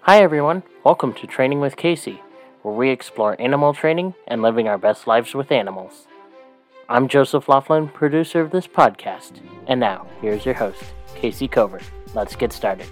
Hi everyone, welcome to Training with Casey, where we explore animal training and living our best lives with animals. I'm Joseph Laughlin, producer of this podcast, and now, here's your host, Casey Covert. Let's get started.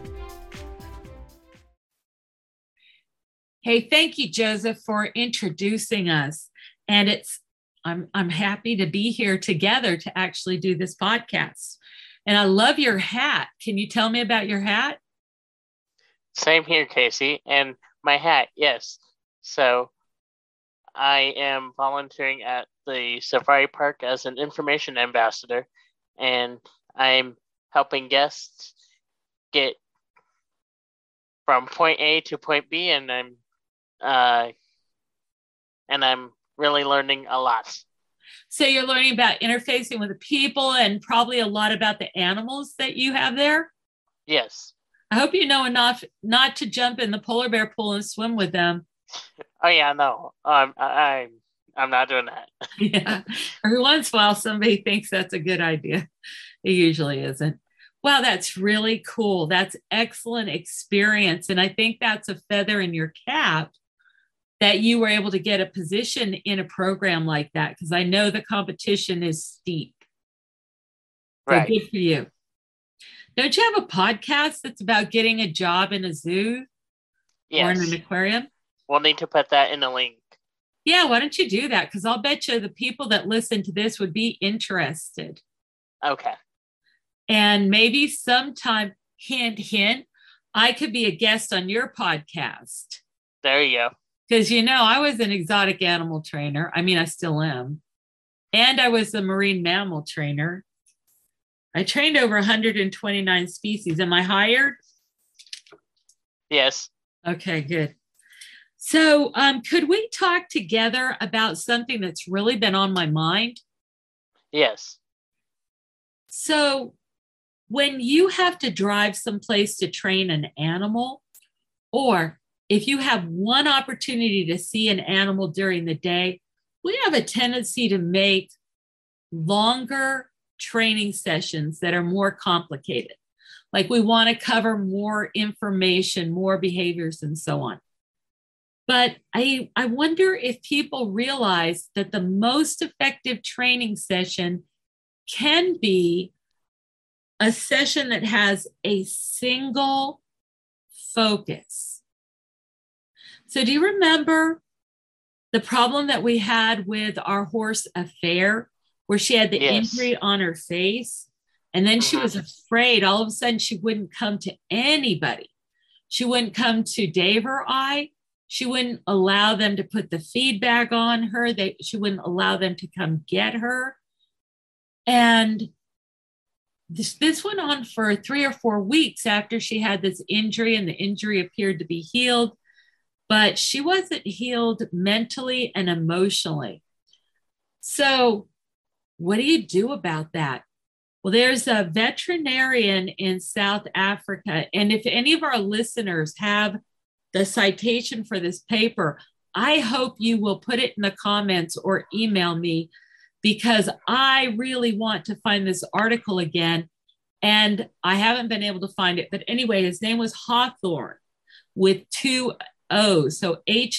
Hey, thank you, Joseph, for introducing us. And I'm happy to be here together to actually do this podcast. And I love your hat. Can you tell me about your hat? Same here, Casey, and my hat, yes. So, I am volunteering at the safari park as an information ambassador, and I'm helping guests get from point A to point B, and I'm really learning a lot. So you're learning about interfacing with the people and probably a lot about the animals that you have there? Yes. I hope you know enough not to jump in the polar bear pool and swim with them. Oh yeah, no. I'm not doing that. Yeah. Every once in a while, somebody thinks that's a good idea. It usually isn't. Wow, that's really cool. That's excellent experience. And I think that's a feather in your cap that you were able to get a position in a program like that, because I know the competition is steep. So Right. good for you. Don't you have a podcast that's about getting a job in a zoo or in an aquarium? We'll need to put that in the link. Yeah, why don't you do that? Because I'll bet you the people that listen to this would be interested. Okay. And maybe sometime, hint, hint, I could be a guest on your podcast. There you go. Because, I was an exotic animal trainer. I mean, I still am. And I was a marine mammal trainer. I trained over 129 species. Am I hired? Yes. Okay, good. So could we talk together about something that's really been on my mind? Yes. So when you have to drive someplace to train an animal, or if you have one opportunity to see an animal during the day, we have a tendency to make longer training sessions that are more complicated. Like we want to cover more information, more behaviors, and so on. But I wonder if people realize that the most effective training session can be a session that has a single focus. So do you remember the problem that we had with our horse Affair, where she had the injury on her face? And then she was afraid. All of a sudden, she wouldn't come to anybody. She wouldn't come to Dave or I. She wouldn't allow them to put the feedback on her. She wouldn't allow them to come get her. And this went on for 3 or 4 weeks after she had this injury, and the injury appeared to be healed. But she wasn't healed mentally and emotionally. So what do you do about that? Well, there's a veterinarian in South Africa. And if any of our listeners have the citation for this paper, I hope you will put it in the comments or email me, because I really want to find this article again. And I haven't been able to find it. But anyway, his name was Hawthorne with 2 O's. So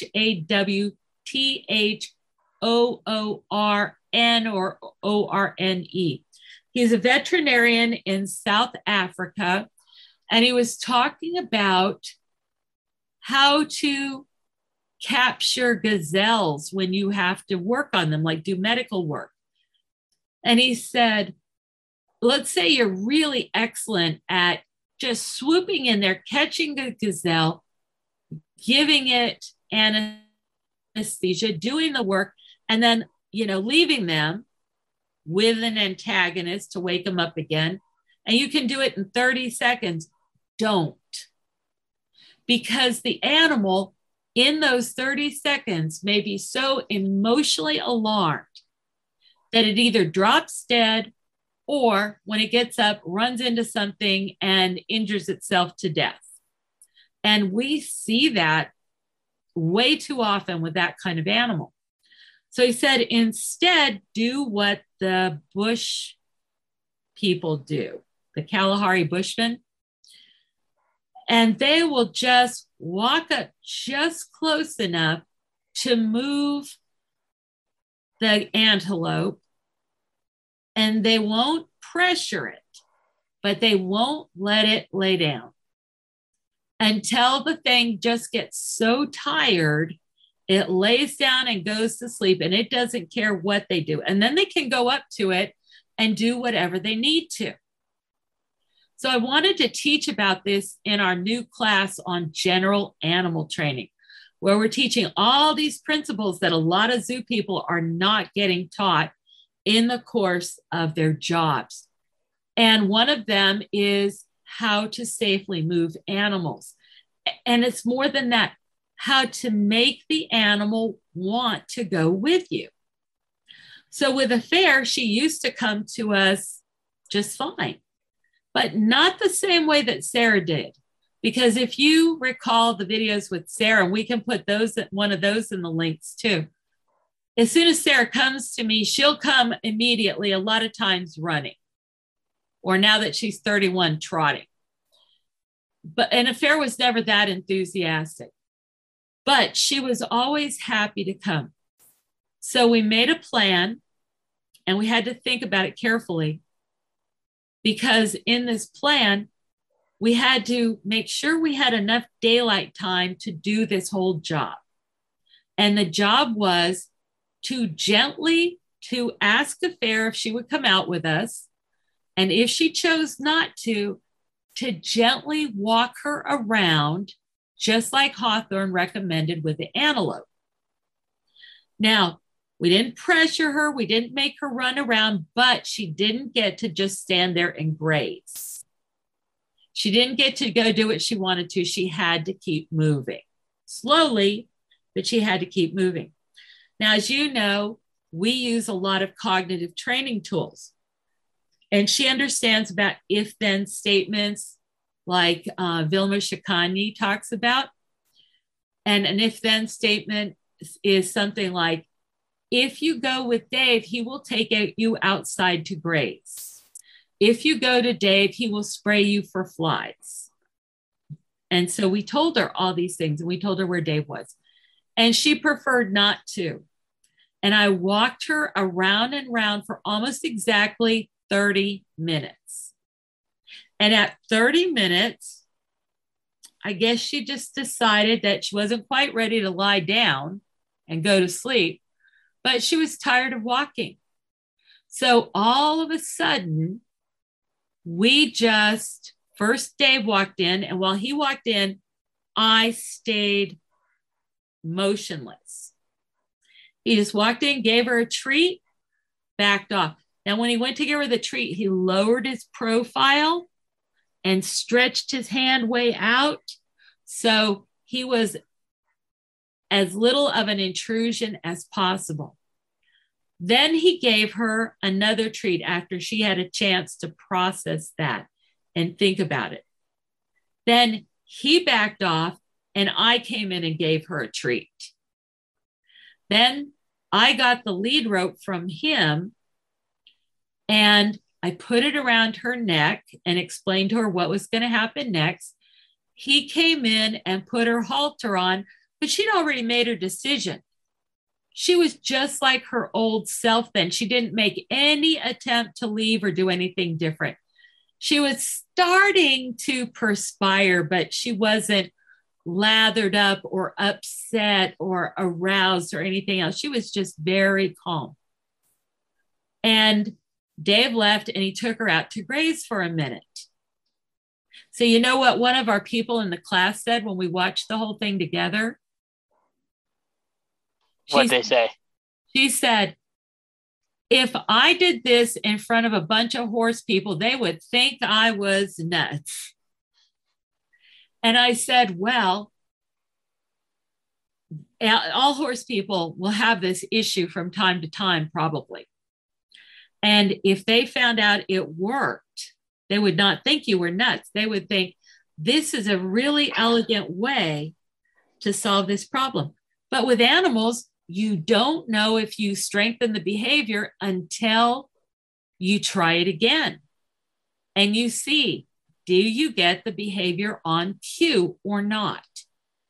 HAWTHOORN or ORNE. He's a veterinarian in South Africa, and he was talking about how to capture gazelles when you have to work on them, like do medical work. And he said, let's say you're really excellent at just swooping in there, catching the gazelle, giving it anesthesia, doing the work, and then, leaving them with an antagonist to wake them up again. And you can do it in 30 seconds. Don't. Because the animal in those 30 seconds may be so emotionally alarmed that it either drops dead, or when it gets up, runs into something and injures itself to death. And we see that way too often with that kind of animal. So he said, instead, do what the bush people do, the Kalahari Bushmen. And they will just walk up just close enough to move the antelope, and they won't pressure it, but they won't let it lay down until the thing just gets so tired, it lays down and goes to sleep, and it doesn't care what they do. And then they can go up to it and do whatever they need to. So I wanted to teach about this in our new class on general animal training, where we're teaching all these principles that a lot of zoo people are not getting taught in the course of their jobs. And one of them is how to safely move animals. And it's more than that, how to make the animal want to go with you. So with Affair, she used to come to us just fine, but not the same way that Sarah did. Because if you recall the videos with Sarah, we can put one of those in the links too. As soon as Sarah comes to me, she'll come immediately, a lot of times running, or now that she's 31, trotting. And Affair was never that enthusiastic, but she was always happy to come. So we made a plan, and we had to think about it carefully, because in this plan, we had to make sure we had enough daylight time to do this whole job. And the job was to gently to ask Affair if she would come out with us. And if she chose not to gently walk her around, just like Hawthorne recommended with the antelope. Now, we didn't pressure her. We didn't make her run around, but she didn't get to just stand there and graze. She didn't get to go do what she wanted to. She had to keep moving slowly, but she had to keep moving. Now, as you know, we use a lot of cognitive training tools, and she understands about if-then statements like Vilma Shikani talks about. And an if-then statement is something like, if you go with Dave, he will take you outside to graze. If you go to Dave, he will spray you for flies. And so we told her all these things, and we told her where Dave was. And she preferred not to. And I walked her around and around for almost exactly 30 minutes. And at 30 minutes, I guess she just decided that she wasn't quite ready to lie down and go to sleep, but she was tired of walking. So all of a sudden, first Dave walked in, and while he walked in, I stayed motionless. He just walked in, gave her a treat, backed off. Now, when he went to give her the treat, he lowered his profile and stretched his hand way out. So he was as little of an intrusion as possible. Then he gave her another treat after she had a chance to process that and think about it. Then he backed off, and I came in and gave her a treat. Then I got the lead rope from him, and I put it around her neck and explained to her what was going to happen next. He came in and put her halter on, but she'd already made her decision. She was just like her old self then. She didn't make any attempt to leave or do anything different. She was starting to perspire, but she wasn't lathered up or upset or aroused or anything else. She was just very calm. And Dave left, and he took her out to graze for a minute. So you know what one of our people in the class said when we watched the whole thing together? What'd they say? She said, if I did this in front of a bunch of horse people, they would think I was nuts. And I said, well, all horse people will have this issue from time to time, probably. And if they found out it worked, they would not think you were nuts. They would think this is a really elegant way to solve this problem. But with animals, you don't know if you strengthen the behavior until you try it again. And you see, do you get the behavior on cue or not?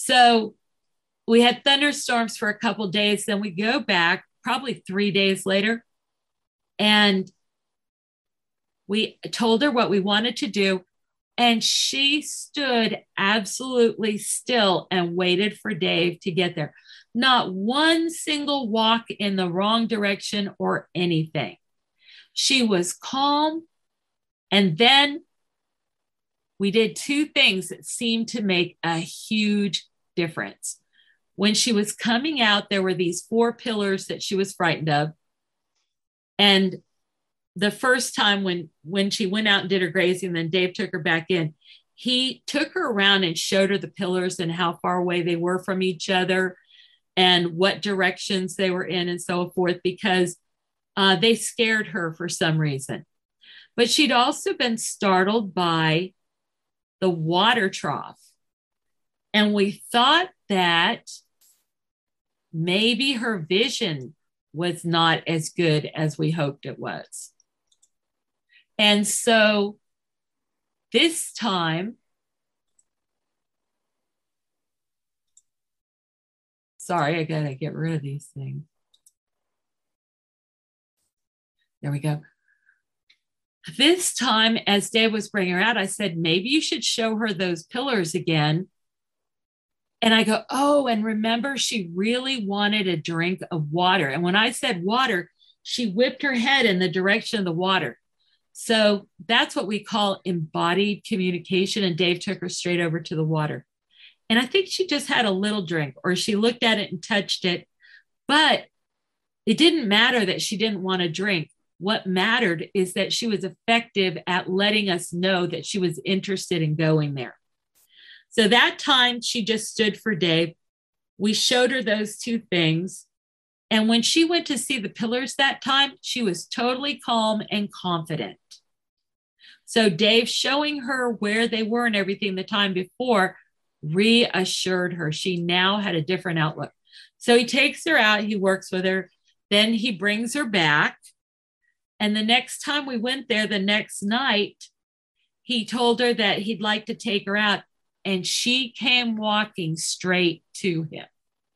So we had thunderstorms for a couple days. Then we go back probably 3 days later, and we told her what we wanted to do. And she stood absolutely still and waited for Dave to get there. Not one single walk in the wrong direction or anything. She was calm. And then we did two things that seemed to make a huge difference. When she was coming out, there were these 4 pillars that she was frightened of. And the first time when she went out and did her grazing, and then Dave took her back in, he took her around and showed her the pillars and how far away they were from each other and what directions they were in and so forth, because they scared her for some reason. But she'd also been startled by the water trough. And we thought that maybe her vision was not as good as we hoped it was. And so this time, sorry, I gotta get rid of these things. There we go. This time, as Dave was bringing her out, I said, maybe you should show her those pillars again. And I go, oh, and remember, she really wanted a drink of water. And when I said water, she whipped her head in the direction of the water. So that's what we call embodied communication. And Dave took her straight over to the water. And I think she just had a little drink, or she looked at it and touched it. But it didn't matter that she didn't want a drink. What mattered is that she was effective at letting us know that she was interested in going there. So that time she just stood for Dave. We showed her those two things. And when she went to see the pillars that time, she was totally calm and confident. So Dave showing her where they were and everything the time before reassured her. She now had a different outlook. So he takes her out, he works with her, then he brings her back. And the next time we went there, the next night, he told her that he'd like to take her out. And she came walking straight to him.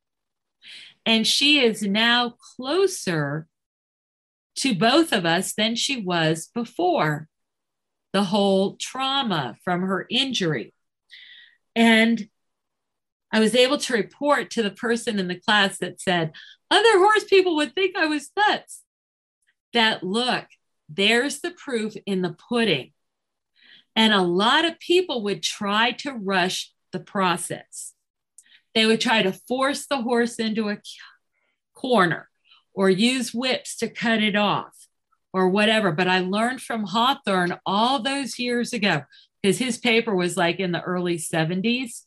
And she is now closer to both of us than she was before the whole trauma from her injury. And I was able to report to the person in the class that said, other horse people would think I was nuts. That, look, there's the proof in the pudding. And a lot of people would try to rush the process. They would try to force the horse into a corner or use whips to cut it off or whatever. But I learned from Hawthorne all those years ago, because his paper was like in the early 70s.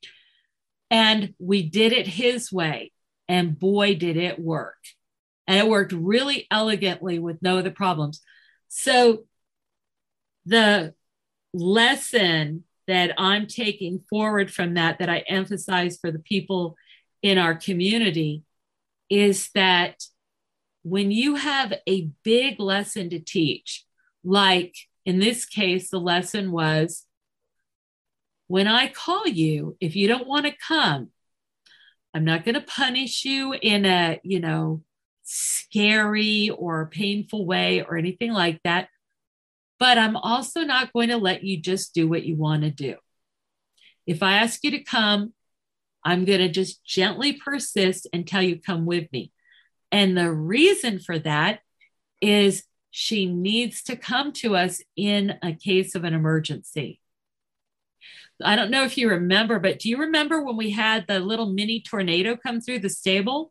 And we did it his way. And boy, did it work. And it worked really elegantly with no other problems. So the lesson that I'm taking forward from that I emphasize for the people in our community is that when you have a big lesson to teach, like in this case, the lesson was, when I call you, if you don't want to come, I'm not going to punish you in a, scary or painful way or anything like that. But I'm also not going to let you just do what you want to do. If I ask you to come, I'm going to just gently persist until you come with me. And the reason for that is she needs to come to us in a case of an emergency. I don't know if you remember, but do you remember when we had the little mini tornado come through the stable?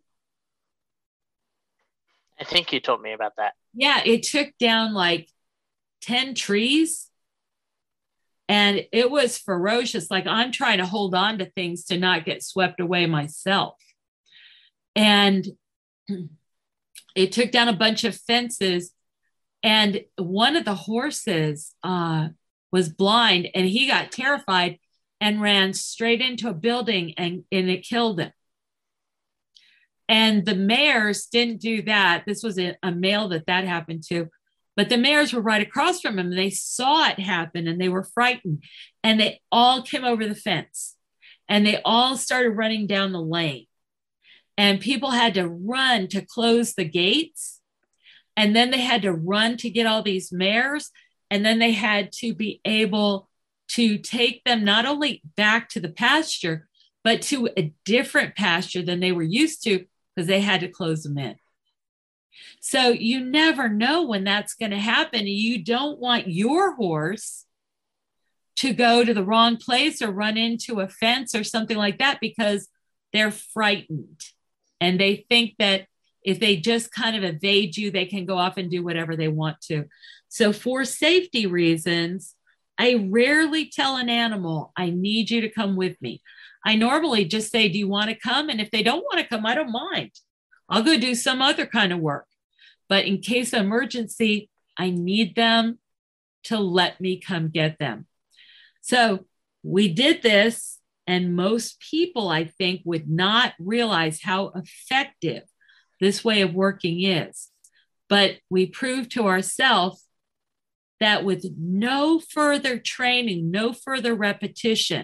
I think you told me about that. Yeah, it took down like 10 trees. And it was ferocious. Like, I'm trying to hold on to things to not get swept away myself. And it took down a bunch of fences. And one of the horses was blind, and he got terrified and ran straight into a building, and it killed him. And the mares didn't do that. This was a male that happened to. But the mares were right across from him, and they saw it happen, and they were frightened, and they all came over the fence. and they all started running down the lane. And people had to run to close the gates. And then they had to run to get all these mares. And then they had to be able to take them not only back to the pasture, but to a different pasture than they were used to because they had to close them in. So you never know when that's going to happen. You don't want your horse to go to the wrong place or run into a fence or something like that because they're frightened. And they think that if they just kind of evade you, they can go off and do whatever they want to. So for safety reasons, I rarely tell an animal, I need you to come with me. I normally just say, do you want to come? And if they don't want to come, I don't mind. I'll go do some other kind of work. But in case of emergency, I need them to let me come get them. So we did this, and most people, I think, would not realize how effective this way of working is. But we proved to ourselves that with no further training, no further repetition,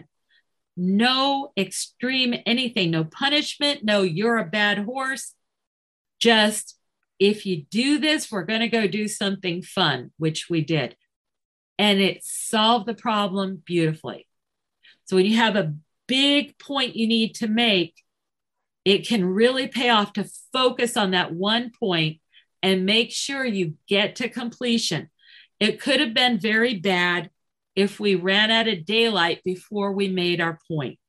no extreme anything, no punishment, no you're a bad horse, just if you do this, we're going to go do something fun, which we did. And it solved the problem beautifully. So when you have a big point you need to make, it can really pay off to focus on that one point and make sure you get to completion. It could have been very bad if we ran out of daylight before we made our point.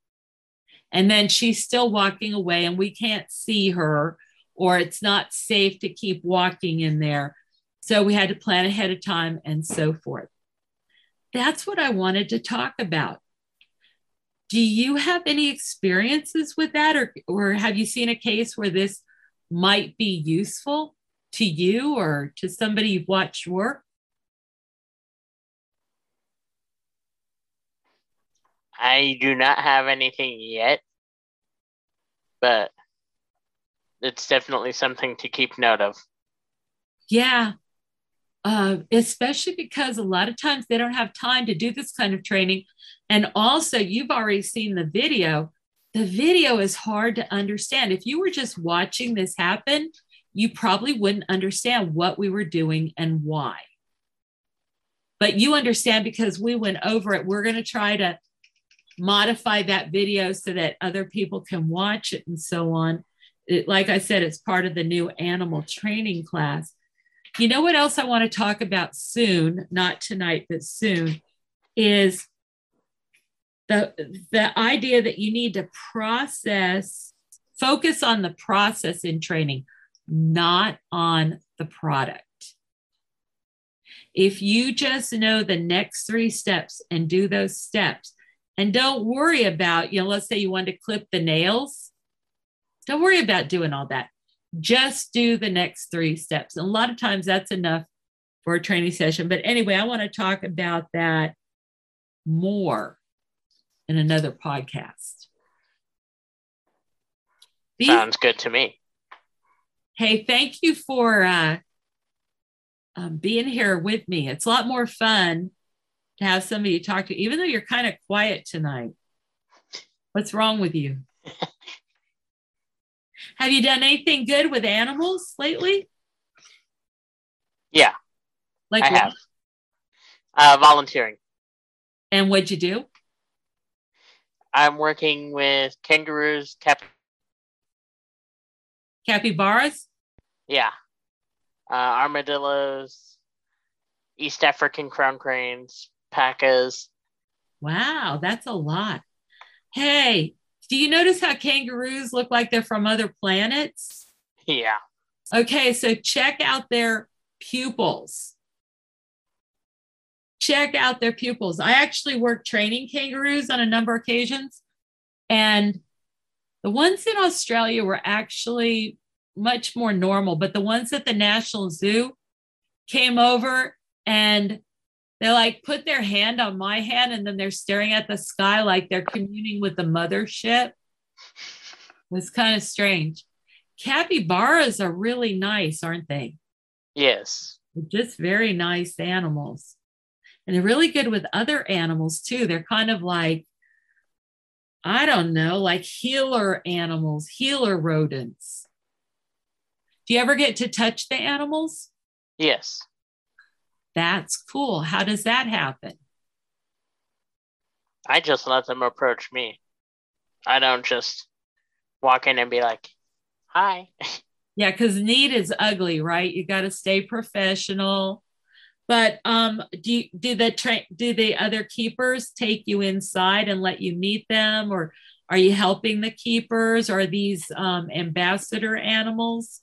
And then she's still walking away and we can't see her, or it's not safe to keep walking in there. So we had to plan ahead of time and so forth. That's what I wanted to talk about. Do you have any experiences with that, or have you seen a case where this might be useful to you or to somebody you've watched work? I do not have anything yet, but it's definitely something to keep note of. Yeah, especially because a lot of times they don't have time to do this kind of training. And also, you've already seen the video. The video is hard to understand. If you were just watching this happen, you probably wouldn't understand what we were doing and why. But you understand because we went over it. We're going to try to modify that video so that other people can watch it and so on. Like I said, it's part of the new animal training class. You know what else I want to talk about soon, not tonight, but soon, is the idea that you need to focus on the process in training, not on the product. If you just know the next 3 steps and do those steps, and don't worry about, let's say you want to clip the nails. Don't worry about doing all that. Just do the next 3 steps. And a lot of times that's enough for a training session. But anyway, I want to talk about that more in another podcast. Sounds good to me. Hey, thank you for being here with me. It's a lot more fun to have somebody to talk to, even though you're kind of quiet tonight. What's wrong with you? Have you done anything good with animals lately? Yeah, like I what? have. Volunteering. And what'd you do? I'm working with kangaroos, capybaras? Yeah. Armadillos, East African crown cranes, pacas. Wow, that's a lot. Hey, do you notice how kangaroos look like they're from other planets? Yeah. Okay, so check out their pupils. Check out their pupils. I actually worked training kangaroos on a number of occasions, and the ones in Australia were actually much more normal, but the ones at the National Zoo came over and they put their hand on my hand and then they're staring at the sky like they're communing with the mothership. It was kind of strange. Capybaras are really nice, aren't they? Yes. They're just very nice animals. And they're really good with other animals too. They're kind of like I don't know, like healer animals, healer rodents. Do you ever get to touch the animals? Yes. That's cool. How does that happen? I just let them approach me. I don't just walk in and be like, hi. Yeah, because neat is ugly, right? You got to stay professional. But do the other keepers take you inside and let you meet them, or are you helping the keepers? Are these ambassador animals?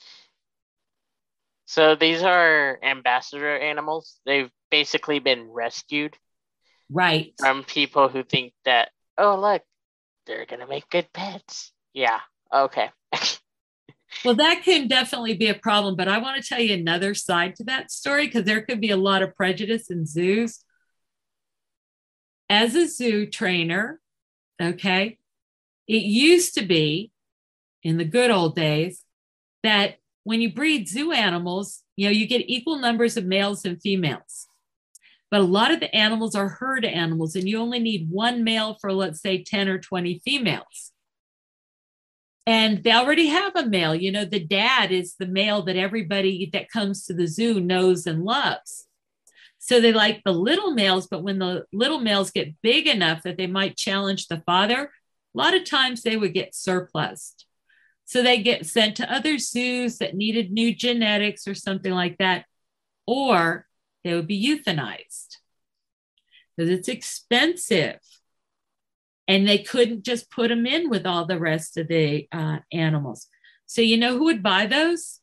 So these are ambassador animals. They've basically been rescued Right. from people who think that, oh, look, they're going to make good pets. Yeah. Okay. Well, that can definitely be a problem, but I want to tell you another side to that story because there could be a lot of prejudice in zoos. As a zoo trainer, okay, it used to be in the good old days that when you breed zoo animals, you get equal numbers of males and females. But a lot of the animals are herd animals, and you only need one male for, let's say, 10 or 20 females. And they already have a male. The dad is the male that everybody that comes to the zoo knows and loves. So they like the little males, but when the little males get big enough that they might challenge the father, a lot of times they would get surplused. So they get sent to other zoos that needed new genetics or something like that, or they would be euthanized because it's expensive. And they couldn't just put them in with all the rest of the animals. So you know who would buy those?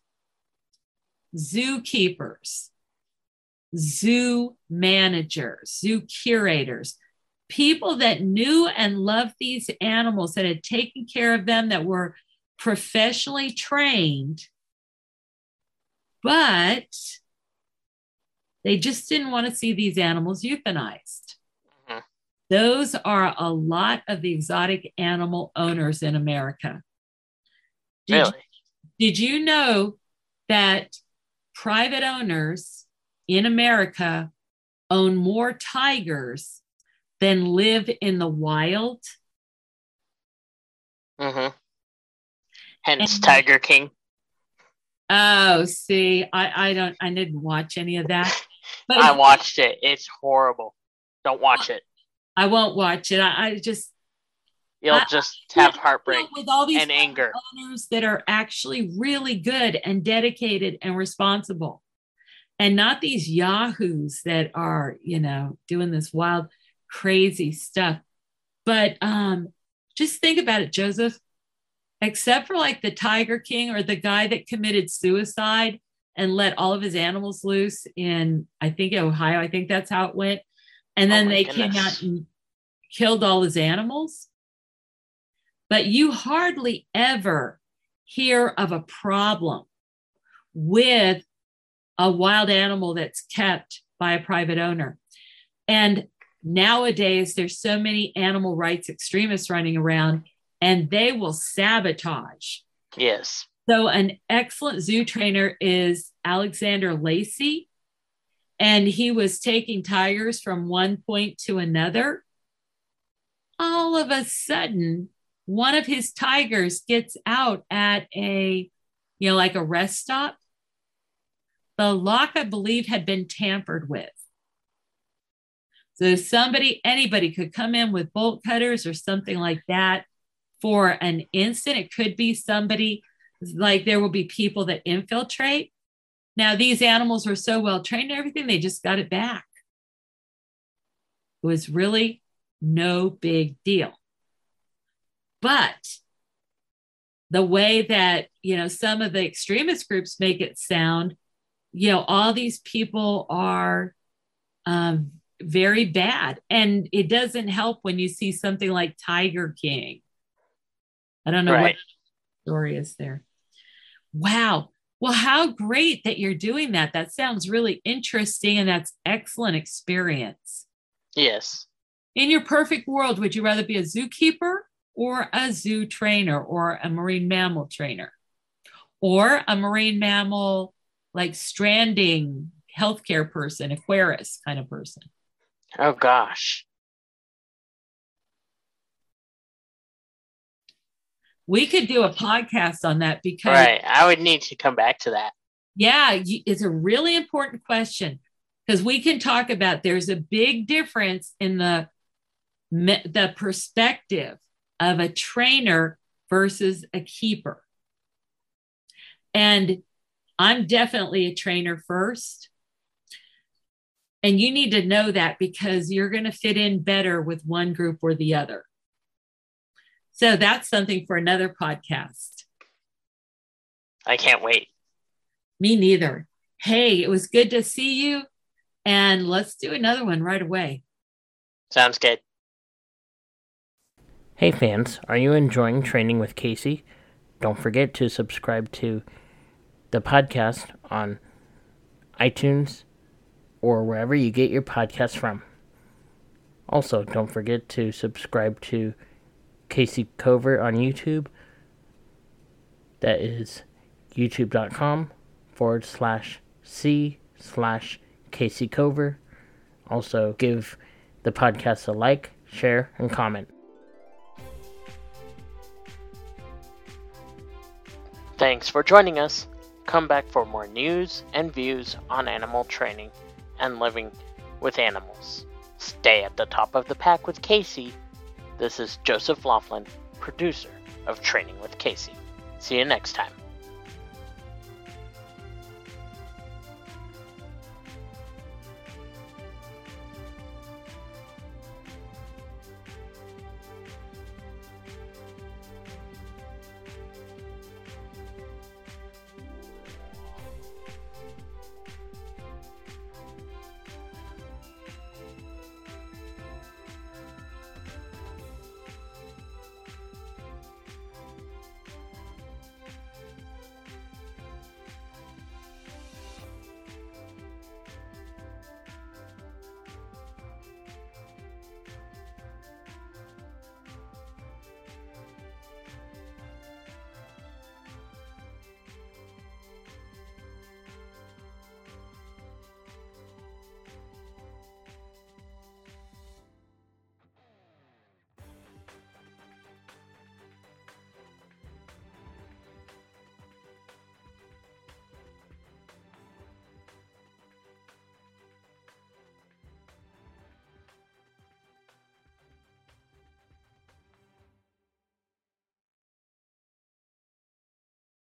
Zookeepers, zoo managers, zoo curators, people that knew and loved these animals, that had taken care of them, that were professionally trained, but they just didn't want to see these animals euthanized. Mm-hmm. Those are a lot of the exotic animal owners in America. Did you know that private owners in America own more tigers than live in the wild? Mm-hmm. Hence Tiger King. Oh, see, I didn't watch any of that. But I watched it. It's horrible. Don't watch it. I won't watch it. I just you'll just have heartbreak with all these and anger. Owners that are actually really good and dedicated and responsible, and not these yahoos that are, doing this wild, crazy stuff. But just think about it, Joseph. Except for like the Tiger King or the guy that committed suicide and let all of his animals loose in, I think, Ohio. I think that's how it went. And then they came out and killed all his animals. But you hardly ever hear of a problem with a wild animal that's kept by a private owner. And nowadays, there's so many animal rights extremists running around, and they will sabotage. Yes. So an excellent zoo trainer is Alexander Lacey, and he was taking tigers from one point to another. All of a sudden, one of his tigers gets out at like a rest stop. The lock, I believe, had been tampered with. So anybody could come in with bolt cutters or something like that for an instant. It could be somebody, like there will be people that infiltrate. Now, these animals were so well trained and everything, they just got it back. It was really no big deal. But the way that, some of the extremist groups make it sound, all these people are very bad. And it doesn't help when you see something like Tiger King. I don't know what story is there. Wow. Well, how great that you're doing that. That sounds really interesting, and that's excellent experience. Yes. In your perfect world, would you rather be a zookeeper or a zoo trainer or a marine mammal trainer or a marine mammal like stranding healthcare person, aquarist kind of person? Oh, gosh. We could do a podcast on that because right. I would need to come back to that. Yeah, it's a really important question because we can talk about there's a big difference in the perspective of a trainer versus a keeper. And I'm definitely a trainer first. And you need to know that because you're going to fit in better with one group or the other. So that's something for another podcast. I can't wait. Me neither. Hey, it was good to see you. And let's do another one right away. Sounds good. Hey fans, are you enjoying Training with Casey? Don't forget to subscribe to the podcast on iTunes or wherever you get your podcasts from. Also, don't forget to subscribe to Casey Cover on YouTube. That is youtube.com/C/Casey Cover. Also, give the podcast a like, share, and comment. Thanks for joining us. Come back for more news and views on animal training and living with animals. Stay at the top of the pack with Casey. This is Joseph Laughlin, producer of Training with Casey. See you next time.